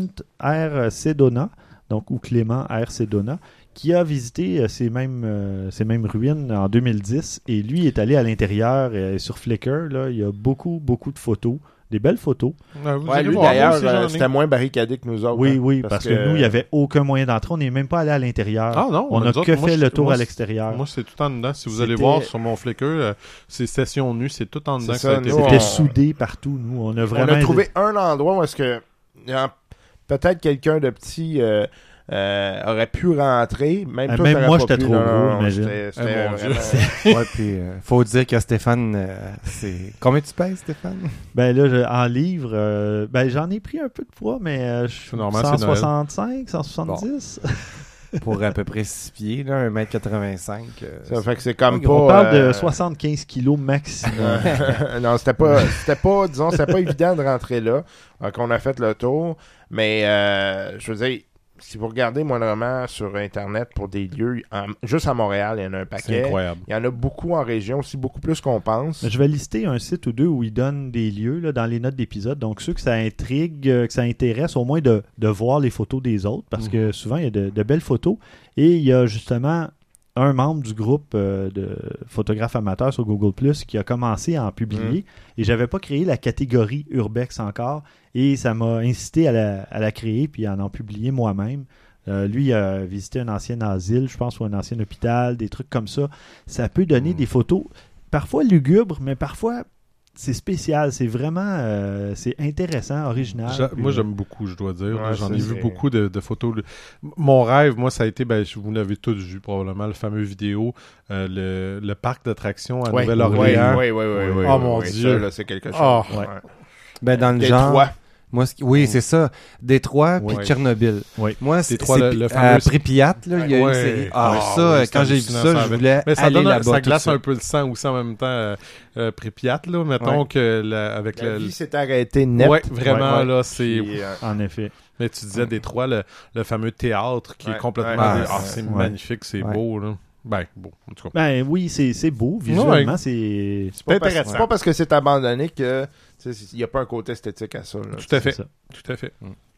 R. Sedona, donc ou Clément R. Sedona, qui a visité euh, ces mêmes, euh, ces mêmes ruines en deux mille dix et lui est allé à l'intérieur euh, sur Flickr. Là, il y a beaucoup, beaucoup de photos, des belles photos. Ouais, vous Ouais, irez lui voir, moi d'ailleurs, aussi, j'en euh, ai. c'était moins barricadé que nous autres. Oui, hein, oui, parce, que, nous, il n'y avait aucun moyen d'entrer. On n'est même pas allé à l'intérieur. Ah non, on mais n'a nous autres, que moi, fait je- le tour moi, à c'est- l'extérieur. Moi, c'est tout en dedans. Si vous allez C'était- voir sur mon Flickr, euh, c'est session nue, c'est tout en dedans C'est que ça, ça a été nous, fait. C'était on- soudé partout, nous. On a On vraiment... a trouvé un endroit où est-ce que il y a peut-être quelqu'un de petit euh, euh, aurait pu rentrer. Même, Ah, toi, même t'aurais moi, pas j'étais pu. trop Non, gros, non, non, imagine. c'était- c'était Eh, mon Dieu. vraiment- Ouais, puis euh, faut dire que Stéphane, euh, c'est... Combien tu pèses, Stéphane? Ben là, je- en livre, euh, ben j'en ai pris un peu de poids, mais euh, je suis C'est normal, c'est Noël. cent soixante-cinq, cent soixante-dix. Pour à peu près six pieds, là, un mètre quatre-vingt-cinq. euh, Ça fait que c'est comme On pas. parle de euh, soixante-quinze kilos maximum. Euh, non, c'était pas, c'était pas, disons, c'était pas évident de rentrer là. Donc, on a fait le tour. Mais, euh, je veux dire, si vous regardez moindrement sur Internet pour des lieux, en- juste à Montréal, il y en a un C'est paquet. incroyable. Il y en a beaucoup en région, aussi beaucoup plus qu'on pense. Je vais lister un site ou deux où ils donnent des lieux là, dans les notes d'épisode. Donc, ceux que ça intrigue, euh, que ça intéresse, au moins de, de voir les photos des autres, parce Mhm. que souvent, il y a de, de belles photos. Et il y a justement un membre du groupe euh, de photographes amateurs sur Google Plus qui a commencé à en publier. Et j'avais pas créé la catégorie Urbex encore. Et ça m'a incité à la, à la créer puis à en publier moi-même. Euh, lui il a visité un ancien asile, je pense, ou un ancien hôpital, des trucs comme ça. Ça peut donner Mm. des photos parfois lugubres, mais parfois c'est spécial. C'est vraiment euh, c'est intéressant, original. J'a- Puis, moi, euh, j'aime beaucoup, je dois dire. Ouais, J'en ça, ai vu c'est- beaucoup de, de photos. Le- Mon rêve, moi, ça a été, ben, je- vous l'avez tous vu probablement, le fameux vidéo, euh, le, le parc d'attractions à Ouais, Nouvelle-Orléans. Oui, oui, oui, oui. Oh, oui, mon oui, Dieu. ça, là, c'est quelque chose. Oh. Ouais. Ben, dans le Détroit. genre... Moi, ce qui- oui, c'est ça. Détroit puis Ouais. Tchernobyl. Oui. Moi, c'est Détroit, c'est le- le pi- fameux- à Pripyat, là, il y a Ouais. une série. Ah, Ouais. ça, Ah, ouais, c'est quand j'ai vu hallucinant, ça, ça je avait- voulais Mais ça, aller donne un- là-bas. ça tout glace ça. un peu le sang aussi en même temps. Euh, euh, Pripyat, là, mettons Ouais. que la- avec La le. vie s'est arrêtée net. Ouais, vraiment, Ouais, ouais. là, c'est. Puis, euh, En effet. Mais tu disais Détroit, le, le fameux théâtre qui Ouais, est complètement. ouais, ouais, ah, ouais, c'est ouais. magnifique, c'est Ouais. beau, là. Ben, beau, en tout cas. Ben oui, c'est c'est beau. Visuellement, c'est. c'est pas, parce, intéressant. c'est pas parce que c'est abandonné que tu sais, il n'y a pas un côté esthétique à ça. Là. Tout à fait. c'est ça. Tout à fait.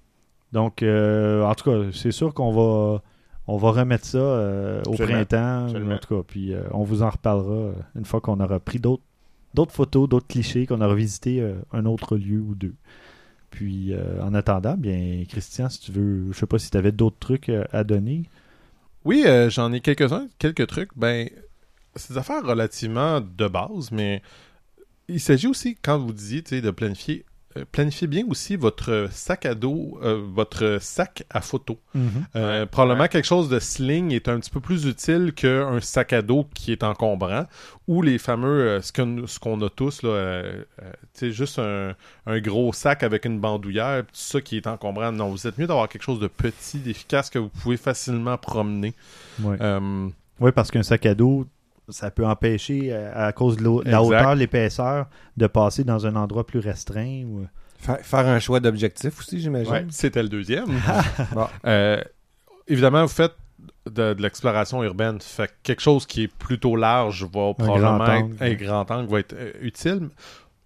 Donc, euh, en tout cas, c'est sûr qu'on va, on va remettre ça euh, au Absolument. printemps. Absolument. En tout cas, puis euh, on vous en reparlera euh, une fois qu'on aura pris d'autres, d'autres photos, d'autres clichés, qu'on aura visité euh, un autre lieu ou deux. Puis, euh, en attendant, bien, Christian, si tu veux, je sais pas si tu avais d'autres trucs euh, à donner. Oui, euh, j'en ai quelques-uns, quelques trucs. Ben, c'est des affaires relativement de base, mais il s'agit aussi, quand vous disiez, tu sais, de planifier, euh, planifiez bien aussi votre sac à dos, euh, votre sac à photo. Euh, Ouais. probablement Ouais. quelque chose de sling est un petit peu plus utile qu'un sac à dos qui est encombrant ou les fameux, euh, ce, que- ce qu'on a tous, là, euh, euh, tu sais, juste un, un gros sac avec une bandoulière, tout ça qui est encombrant. Non, vous êtes mieux d'avoir quelque chose de petit, d'efficace que vous pouvez facilement promener. Oui, Euh, parce qu'un sac à dos, ça peut empêcher, euh, à cause de l'eau- la Exact. hauteur, l'épaisseur, de passer dans un endroit plus restreint. Ou... Fa- Faire un choix d'objectif aussi, j'imagine. Ouais, c'était le deuxième. Bon. Euh, évidemment, vous faites de, de l'exploration urbaine. Fait que quelque chose qui est plutôt large va probablement grand être, angle. un grand angle va être euh, utile.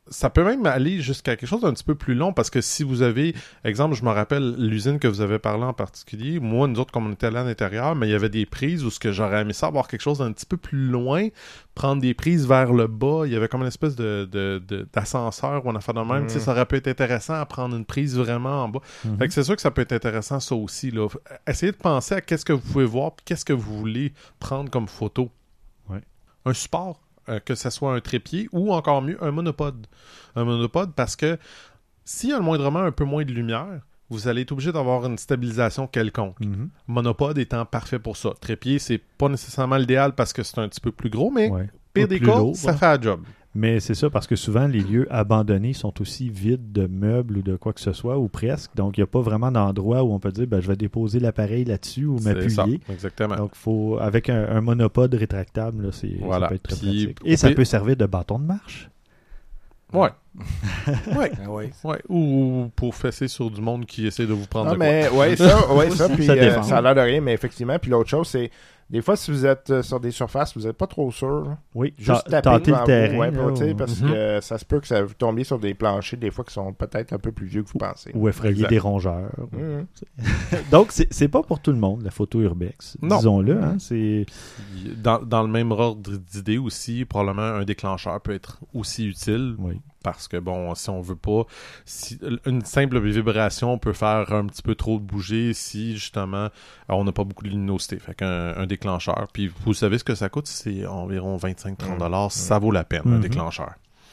ça peut même aller jusqu'à quelque chose d'un petit peu plus long parce que si vous avez, exemple, je me rappelle l'usine que vous avez parlé en particulier, moi, nous autres, comme on était allés à l'intérieur, mais il y avait des prises où ce que j'aurais aimé ça, avoir quelque chose d'un petit peu plus loin, prendre des prises vers le bas, il y avait comme une espèce de, de, de d'ascenseur ou on a fait de même, Mm. tu sais, ça aurait pu être intéressant à prendre une prise vraiment en bas. Mhm. Fait que c'est sûr que ça peut être intéressant ça aussi, là. Essayez de penser à qu'est-ce que vous pouvez voir puis qu'est-ce que vous voulez prendre comme photo. Ouais. Un support. Euh, que ce soit un trépied ou encore mieux un monopode. Un monopode parce que s'il y a le moindrement un peu moins de lumière, vous allez être obligé d'avoir une stabilisation quelconque. Mhm. Monopode étant parfait pour ça. Trépied, c'est pas nécessairement l'idéal parce que c'est un petit peu plus gros, mais Ouais. pire Ou des plus cas, lourd, ça ouais. fait la job. Mais c'est ça, parce que souvent, les lieux abandonnés sont aussi vides de meubles ou de quoi que ce soit, ou presque. Donc, il n'y a pas vraiment d'endroit où on peut dire, ben, je vais déposer l'appareil là-dessus ou C'est ça, m'appuyer. exactement. Donc, faut, avec un, un monopode rétractable, là, c'est, Voilà. ça peut être très Puis, pratique. Et ça puis- peut servir de bâton de marche. Ouais. ouais. Ah ouais. Ouais. Ou pour fesser sur du monde qui essaie de vous prendre Non, de quoi. mais ouais, ça, ouais, ça, puis Ça euh, dépend. ça a l'air de rien, mais effectivement, puis l'autre chose, c'est des fois, si vous êtes euh, sur des surfaces, vous n'êtes pas trop sûr, là, Oui, juste ta- taper tâter devant le vous, terrain. ouais, là, pour, tu sais, ou, parce Mhm. que euh, ça se peut que ça vous tombiez sur des planchers, des fois, qui sont peut-être un peu plus vieux que vous pensez. ou effrayer Exact. des rongeurs. Mhm. Donc, c'est, c'est pas pour tout le monde, la photo urbex. Non. Disons-le. Hein, c'est... Dans, dans le même ordre d'idée aussi, probablement un déclencheur peut être aussi utile. Oui. Parce que, bon, si on veut pas... Si, une simple vibration peut faire un petit peu trop de bouger si, justement, on n'a pas beaucoup de luminosité. Fait qu'un un déclencheur. Puis, vous savez ce que ça coûte? C'est environ vingt-cinq à trente dollars. Ça vaut la peine, un Mhm. déclencheur.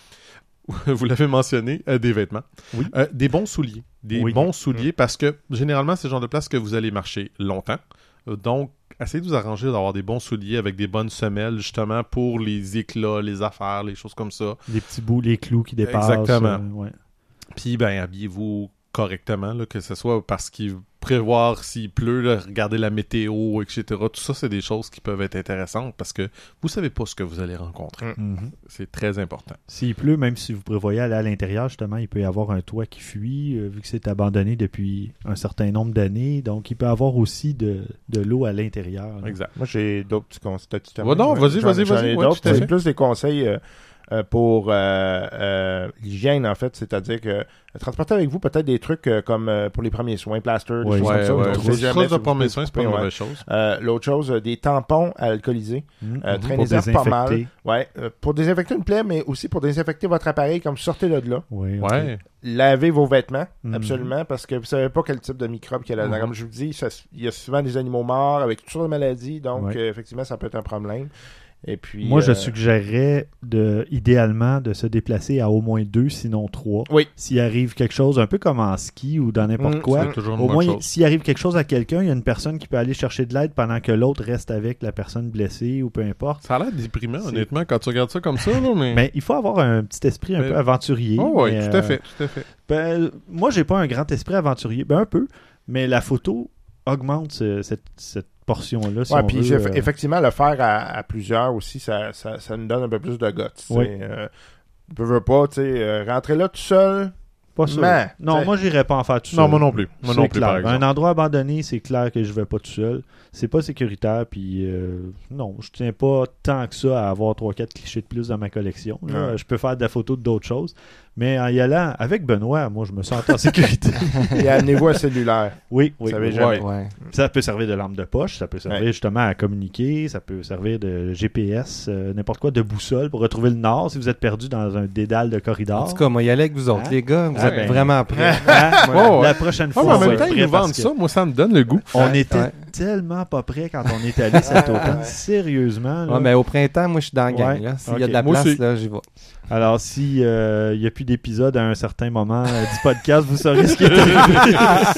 Vous l'avez mentionné, euh, des vêtements. Oui. Euh, des bons souliers. Des Oui. bons souliers parce que, généralement, c'est le genre de place que vous allez marcher longtemps. Euh, Donc, essayez de vous arranger d'avoir des bons souliers avec des bonnes semelles, justement, pour les éclats, les affaires, les choses comme ça. Les petits bouts, les clous qui dépassent. Exactement. euh, ouais. Puis, ben, habillez-vous correctement, là, que ce soit parce qu'il prévoir s'il pleut, là, regarder la météo, et cetera. Tout ça, c'est des choses qui peuvent être intéressantes parce que vous savez pas ce que vous allez rencontrer. Mhm. C'est très important. S'il pleut, même si vous prévoyez aller à l'intérieur, justement, il peut y avoir un toit qui fuit, euh, vu que c'est abandonné depuis un certain nombre d'années. Donc, il peut y avoir aussi de, de l'eau à l'intérieur. là. Exact. Moi, j'ai d'autres petits conseils. T'as-tu Va donc, terminé? vas-y, J'en- vas-y, j'en vas-y. ai Ouais, d'autres. tout à C'est fait. plus des conseils euh, euh, pour euh, euh, l'hygiène, en fait. C'est-à-dire que euh, transportez avec vous peut-être des trucs euh, comme euh, pour les premiers soins, plasters, des Ouais. choses Ouais, comme ça. ouais. On sait Grosse jamais chose si de vous premier pouvez soin, c'est couper, pas une ouais. mauvaise chose. Euh, L'autre chose, euh, des tampons alcoolisés. Mhm. Euh, Mhm. traînez-en Pour pas mal. désinfecter. Ouais, euh, pour désinfecter une plaie, mais aussi pour désinfecter votre appareil, comme sortez le de là. Oui, ok. Ouais. Lavez vos vêtements, Mhm. absolument, parce que vous savez pas quel type de microbe qu'il y a là-dedans. Mhm. Comme je vous dis, ça- il y a souvent des animaux morts avec toutes sortes de maladies, donc Ouais. euh, effectivement, ça peut être un problème. Et puis, Moi, je euh, suggérerais de, idéalement de se déplacer à au moins deux, sinon trois. Oui. S'il arrive quelque chose, un peu comme en ski ou dans n'importe Mm, quoi, C'est toujours une au bonne moins, chose. s'il arrive quelque chose à quelqu'un, il y a une personne qui peut aller chercher de l'aide pendant que l'autre reste avec la personne blessée ou peu importe. Ça a l'air déprimant, C'est- honnêtement, quand tu regardes ça comme ça, là, mais... Mais il faut avoir un petit esprit un Mais- peu aventurier. Oh, oui, mais, tout à euh, fait, tout à fait. Ben, moi, j'ai pas un grand esprit aventurier. Ben, un peu. Mais la photo augmente ce- cette, cette portion-là, si ouais, on puis veut. j'ai- euh, effectivement, le faire à, à plusieurs aussi, ça, ça, ça nous donne un peu plus de guts. tu sais. Oui. Euh, ne veux pas, tu sais, euh, rentrer là tout seul. Pas sûr. Mais, non, t'sais- moi, j'irais pas en faire tout seul. Non, moi non plus. Moi C'est non plus, clair. par exemple. Un endroit abandonné, c'est clair que je vais pas tout seul. C'est pas sécuritaire, puis euh, non, je tiens pas tant que ça à avoir trois quatre clichés de plus dans ma collection. là. Ouais. Je peux faire de la photo d'autres choses. Mais en y allant avec Benoît, moi, je me sens en sécurité. Et amenez-vous un cellulaire. Oui, oui. Vous savez oui. jamais. Ouais. Ça peut servir de lampe de poche, ça peut servir Ouais. justement à communiquer, ça peut servir de G P S, euh, n'importe quoi, de boussole pour retrouver le nord si vous êtes perdu dans un dédale de corridor. En tout cas, moi, y aller avec vous autres, Hein? les gars. Vous Ah, êtes ben. vraiment prêts. Hein? Oh, ouais. La prochaine Ah, fois, mais en on va même être temps, ils prêt nous parce vendent que ça. Moi, ça me donne le goût. on Ouais. était Ouais. tellement pas prêts quand on est allé cet automne. Ouais. Sérieusement. là. Ouais, mais au printemps, moi, je suis dans la gang. Ouais. là. S'il y Ok. a de la Moi place, aussi. là, j'y vais. Alors, si il n'y a plus d'épisode à un certain moment euh, du podcast, vous saurez ce qui est arrivé.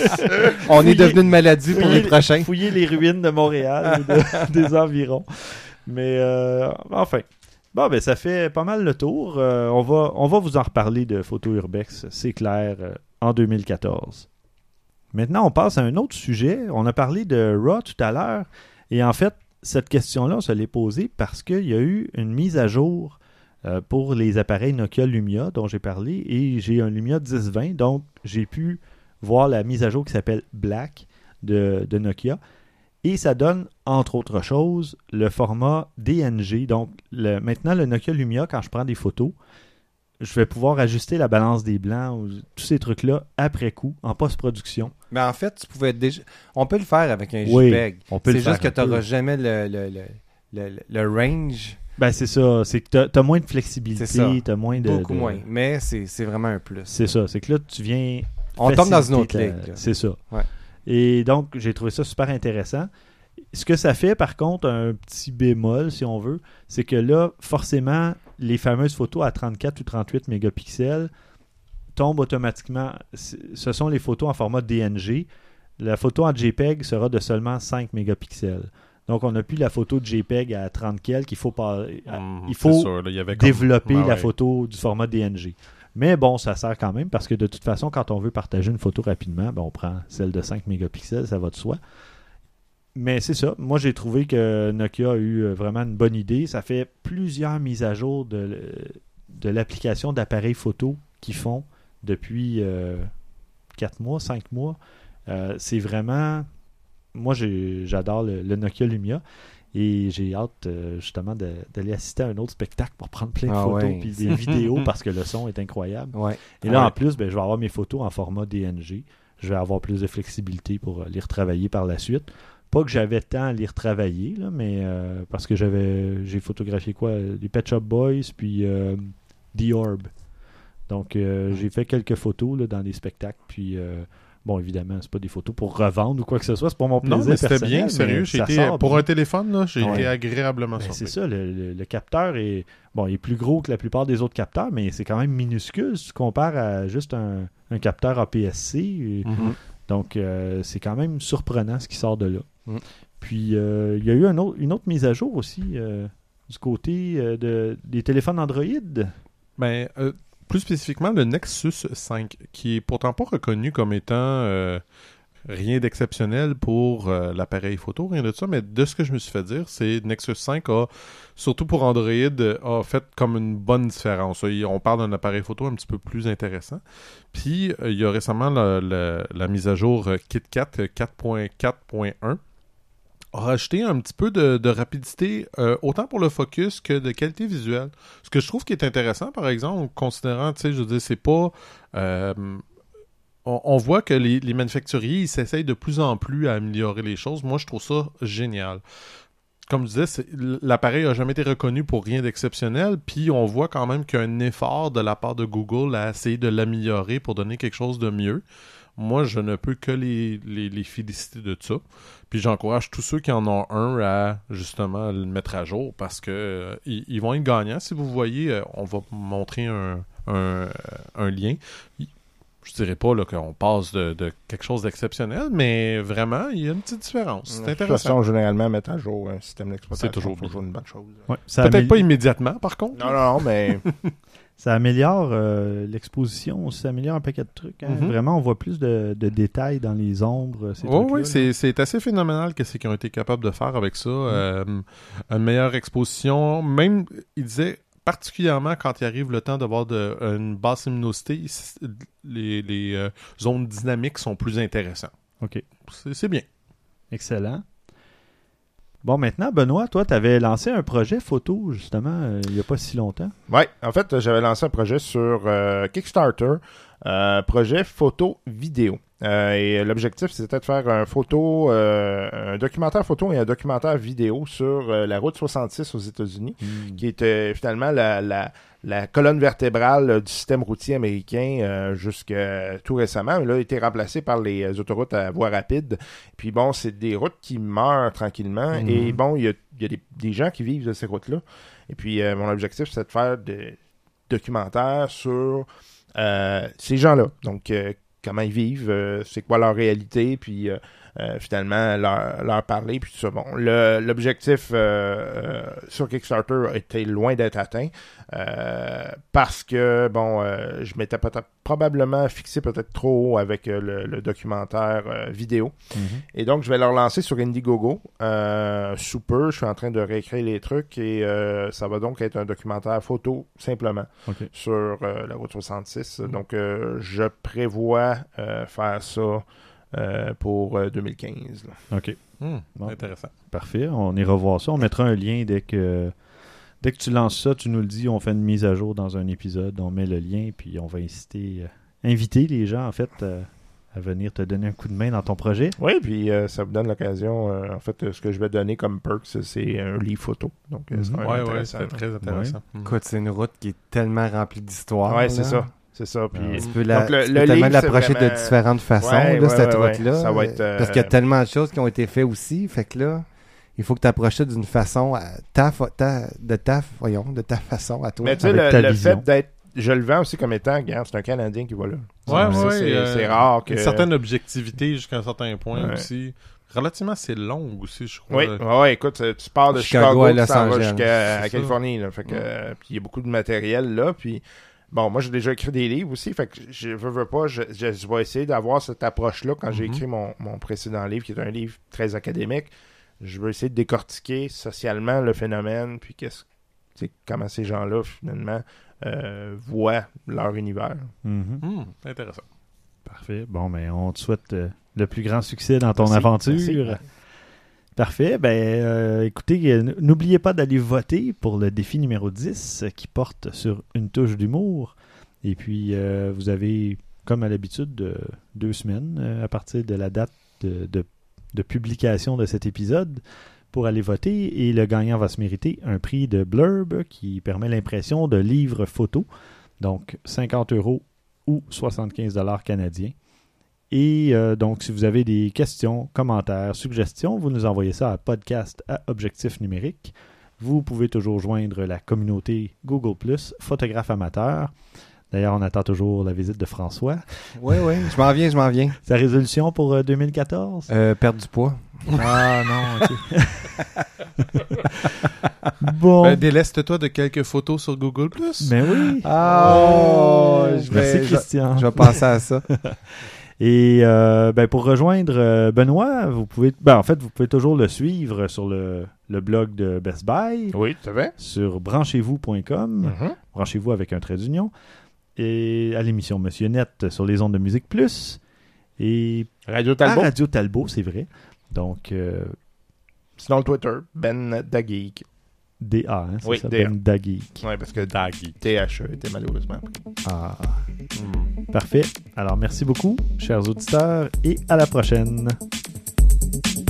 On Fouillez- est devenu une maladie pour fouillez- les prochains. Fouiller les ruines de Montréal et de- des environs. Mais euh, enfin. Bon, ben ça fait pas mal le tour. Euh, on, va, on va vous en reparler de Photo Urbex, c'est clair, euh, en deux mille quatorze. Maintenant, on passe à un autre sujet. On a parlé de RAW tout à l'heure. Et en fait, cette question-là, on se l'est posée parce qu'il y a eu une mise à jour euh, pour les appareils Nokia Lumia dont j'ai parlé. Et j'ai un Lumia dix vingt, donc j'ai pu voir la mise à jour qui s'appelle Black de, de Nokia. Et ça donne, entre autres choses, le format D N G. Donc, le, maintenant, le Nokia Lumia, quand je prends des photos, je vais pouvoir ajuster la balance des blancs, ou tous ces trucs-là, après coup, en post-production. Mais en fait, tu pouvais déjà... On peut le faire avec un Oui, JPEG. on peut C'est le faire juste que un tu n'auras peu. jamais le, le, le, le, le- le range. Ben, c'est ça. C'est que tu as moins de flexibilité, C'est ça. tu as moins de... Beaucoup de- moins. Mais c'est c'est vraiment un plus. C'est ça. C'est que là, tu viens... On tombe dans une faciliter autre ta- ligue. là. C'est ça. Ouais. Et donc, j'ai trouvé ça super intéressant. Ce que ça fait, par contre, un petit bémol, si on veut, c'est que là, forcément, les fameuses photos à trente-quatre ou trente-huit mégapixels tombent automatiquement. C- Ce sont les photos en format D N G. La photo en JPEG sera de seulement cinq mégapixels. Donc, on n'a plus la photo de JPEG à trente quelques. Il faut, pas, Hum, il c'est faut sûr, là, il y avait comme- développer Ben la ouais. photo du format D N G. Mais bon, ça sert quand même parce que de toute façon, quand on veut partager une photo rapidement, ben on prend celle de cinq mégapixels, ça va de soi. Mais c'est ça. Moi, j'ai trouvé que Nokia a eu vraiment une bonne idée. Ça fait plusieurs mises à jour de, de l'application d'appareils photo qu'ils font depuis euh, quatre mois, cinq mois. Euh, c'est vraiment... Moi, j'ai, j'adore le, le Nokia Lumia. Et j'ai hâte euh, justement de- d'aller assister à un autre spectacle pour prendre plein de Ah photos ouais. puis des vidéos parce que le son est incroyable. Ouais. Et Ah là, ouais. en plus, ben, je vais avoir mes photos en format D N G. Je vais avoir plus de flexibilité pour euh, les retravailler par la suite. Pas que j'avais tant à les retravailler, là, mais euh, parce que j'avais j'ai photographié quoi? Les Pet Shop Boys, puis euh, The Orb. Donc, euh, j'ai fait quelques photos là, dans les spectacles, puis... euh, bon, évidemment, c'est pas des photos pour revendre ou quoi que ce soit, c'est pour mon plaisir Non, mais c'était personnel, bien, sérieux. mais J'ai ça été, sort pour bien. un téléphone, là, j'ai Ouais. été agréablement Ben, surpris. c'est ça, le, le- le capteur est bon, il est plus gros que la plupart des autres capteurs, mais c'est quand même minuscule si tu compares à juste un, un capteur A P S C. Et- Mhm. Donc, euh, c'est quand même surprenant ce qui sort de là. Mm. Puis, euh, il y a eu un autre- une autre mise à jour aussi euh, du côté euh, de, des téléphones Android. Ben, euh, plus spécifiquement, le Nexus cinq, qui est pourtant pas reconnu comme étant euh, rien d'exceptionnel pour euh, l'appareil photo, rien de ça, mais de ce que je me suis fait dire, c'est Nexus cinq a, surtout pour Android, a fait comme une bonne différence. Il- On parle d'un appareil photo un petit peu plus intéressant. Puis, euh, il y a récemment la, la- la mise à jour euh, KitKat euh, quatre point quatre point un a rajouté un petit peu de, de rapidité, euh, autant pour le focus que de qualité visuelle. Ce que je trouve qui est intéressant, par exemple, considérant, tu sais, je veux dire, c'est pas... euh, on, on voit que les, les manufacturiers, ils s'essayent de plus en plus à améliorer les choses. Moi, je trouve ça génial. Comme je disais, c'est- l'appareil n'a jamais été reconnu pour rien d'exceptionnel, puis on voit quand même qu'il y a un effort de la part de Google à essayer de l'améliorer pour donner quelque chose de mieux. Moi, je ne peux que les, les, les féliciter de ça. Puis j'encourage tous ceux qui en ont un à, justement, le mettre à jour parce que euh, ils, ils vont être gagnants. Si vous voyez, euh, on va vous montrer un, un, un lien. Il- Je dirais pas là, qu'on passe de, de quelque chose d'exceptionnel, mais vraiment, il y a une petite différence. C'est De toute intéressant. façon, généralement, mettre à jour un système d'exploitation, C'est toujours c'est toujours une bonne chose. Ouais, ça, Peut-être améli- pas immédiatement, par contre. Non, non, non, mais ça améliore euh, l'exposition, ça améliore un paquet de trucs. hein. Mhm. Vraiment, on voit plus de, de détails dans les ombres. Ces Oui, trucs-là, oui, là. c'est, c'est assez phénoménal que c'est qu'ils ont été capables de faire avec ça. Euh, une meilleure exposition. Même, il disait, particulièrement quand il arrive le temps d'avoir de, une basse luminosité, c'est- les, les euh, zones dynamiques sont plus intéressantes. OK. C'est, c'est bien. Excellent. Bon, maintenant, Benoît, toi, tu avais lancé un projet photo, justement, euh, il n'y a pas si longtemps. ouais, en fait, j'avais lancé un projet sur euh, Kickstarter, euh, projet photo vidéo. Euh, et l'objectif, c'était de faire un photo, euh, un documentaire photo et un documentaire vidéo sur euh, la route soixante-six aux États-Unis, qui était finalement la, la, la colonne vertébrale euh, du système routier américain euh, jusqu'à tout récemment. Mais là, il a été remplacé par les euh, autoroutes à voie rapide. Puis bon, c'est des routes qui meurent tranquillement. Mhm. Et bon, il y a, il y a des, des gens qui vivent de ces routes-là. Et puis, euh, mon objectif, c'est de faire des documentaires sur euh, ces gens-là. Donc, euh, comment ils vivent, euh, c'est quoi leur réalité, puis euh, euh, finalement leur, leur parler, puis tout ça. Bon, le, l'objectif euh, euh, sur Kickstarter était loin d'être atteint euh, parce que, bon, euh, je m'étais peut-être probablement fixé peut-être trop haut avec euh, le, le documentaire euh, vidéo. Mhm. Et donc, je vais le relancer sur Indiegogo. Euh, sous peu, je suis en train de réécrire les trucs et euh, ça va donc être un documentaire photo simplement OK. sur euh, la route soixante-six. Donc, euh, je prévois euh, faire ça euh, pour euh, deux mille quinze. là. OK. Hmm, Bon. Intéressant. Parfait. On ira voir ça. On mettra un lien dès que Dès que tu lances ça, tu nous le dis, on fait une mise à jour dans un épisode, on met le lien, puis on va inciter, euh, inviter les gens, en fait, euh, à venir te donner un coup de main dans ton projet. Oui, puis euh, ça vous donne l'occasion. Euh, en fait, euh, ce que je vais donner comme perk, c'est, c'est un livre photo. Donc, euh, ça va être Ouais, ouais, intéressant. c'est très intéressant. Mm. Écoute, c'est une route qui est tellement remplie d'histoires. Ouais, c'est là. ça. C'est ça. Puis, Ah. Tu peux, la, Donc, le- tu le peux tellement livre, l'approcher c'est vraiment- de différentes façons, Ouais, là, ouais, cette ouais, ouais. route-là. Ça va être, euh, Parce qu'il y a tellement de choses qui ont été faites aussi. Fait que là, il faut que tu approches ça d'une façon, à ta, fa- ta- de ta, voyons, de ta façon à toi. mais tu sais, avec le, ta le vision. fait d'être. Je le vends aussi comme étant, regarde, c'est un Canadien qui va là. Ouais, C'est- ouais, c'est, euh, c'est rare que. Une certaine objectivité jusqu'à un certain point Ouais. aussi. Relativement assez long aussi, je crois. Oui, ouais, ouais, écoute, tu pars de Chicago Chicago, à tu Los t'en vas Angeles. jusqu'à à C'est Californie. Là, fait que, Ouais. euh, puis il y a beaucoup de matériel là. Puis bon, moi j'ai déjà écrit des livres aussi. Fait que je veux, veux pas, je, je, je vais essayer d'avoir cette approche-là quand j'ai Mhm. écrit mon, mon précédent livre, qui est un livre très académique. Je veux essayer de décortiquer socialement le phénomène, puis qu'est-ce, tu sais, comment ces gens-là finalement euh, voient leur univers. Mhm. Hmm, intéressant. Parfait. Bon, mais on te souhaite euh, le plus grand succès dans ton Merci, aventure. merci. Parfait. Ben, euh, écoutez, euh, n- n'oubliez pas d'aller voter pour le défi numéro dix euh, qui porte sur une touche d'humour. Et puis, euh, vous avez, comme à l'habitude, euh, deux semaines euh, à partir de la date de, de- de publication de cet épisode pour aller voter. Et le gagnant va se mériter un prix de Blurb qui permet l'impression de livres photos. Donc, cinquante euros ou soixante-quinze dollars canadiens. Et euh, donc, si vous avez des questions, commentaires, suggestions, vous nous envoyez ça à podcast à objectif numérique. Vous pouvez toujours joindre la communauté Google plus, photographe amateur. D'ailleurs, on attend toujours la visite de François. Oui, oui, je m'en viens, je m'en viens. Sa résolution pour euh, deux mille quatorze? Euh, perdre du poids. Ah non, ok. Bon. Ben, déleste-toi de quelques photos sur Google plus. Mais oui. Ah, je vais, Merci je, Christian. je vais penser à ça. Et euh, ben, pour rejoindre euh, Benoît, vous pouvez, ben, en fait, vous pouvez toujours le suivre sur le, le blog de Best Buy, Oui, tu savais? sur branchez-vous point com, branchez-vous avec un trait d'union, et à l'émission Monsieur Net sur les ondes de Musique Plus, et Radio à Talbot. Radio Talbot, c'est vrai. Donc, euh, Sinon, le Twitter, Ben Dageek. D A, hein, c'est Oui, ça, D A. Ben Dageek. Oui, parce que Daggy. T H E était malheureusement pris. Ah, Hmm. parfait. Alors, merci beaucoup, chers auditeurs, et à la prochaine.